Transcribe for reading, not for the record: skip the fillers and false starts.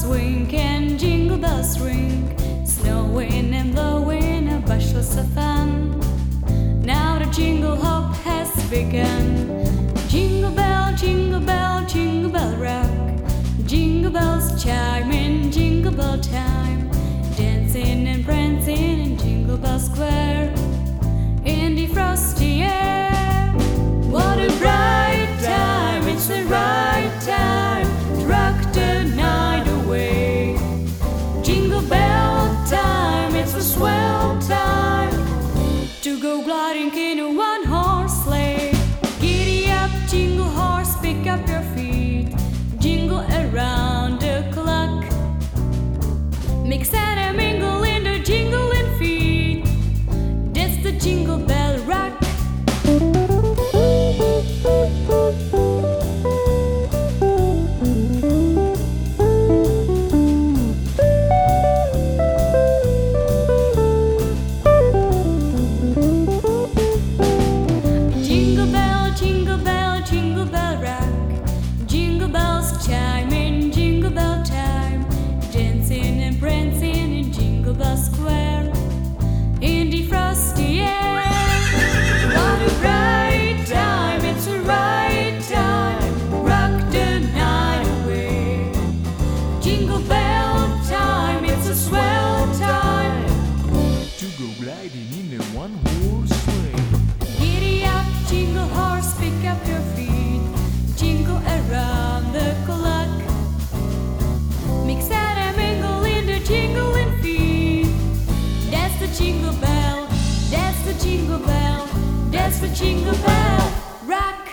swing and jingle bells ring, snowing and blowing, a bushels of fun. Now the jingle hop has begun. Jingle bell, jingle bell, jingle bell rock. Jingle bells chiming, jingle bell time. Dancing and prancing in Jingle Bell Square, in the frosty air. What a bright time, it's the right time to rock the night away. Jingle bell time, it's a swell time to go gliding in a one-horse sleigh. Giddy up, jingle horse, pick up your feet, jingle around the clock. Mix and mingle in the jingling feet, that's the Jingle Bell Rock. Jingle bell, jingle bell, jingle bell rock. Jingle bells chiming, jingle bell time. Dancing and prancing in Jingle Bell Square, in the frosty air. What a bright time, it's the right time, rock the night away. Jingle bell time, it's a swell time to go gliding in a one-horse sleigh. Giddy up, jingle horse, pick up your feet, jingle around the clock. Mix and mingle in the jingling feet, that's the Jingle Bell, that's the Jingle Bell, that's the Jingle Bell Rock.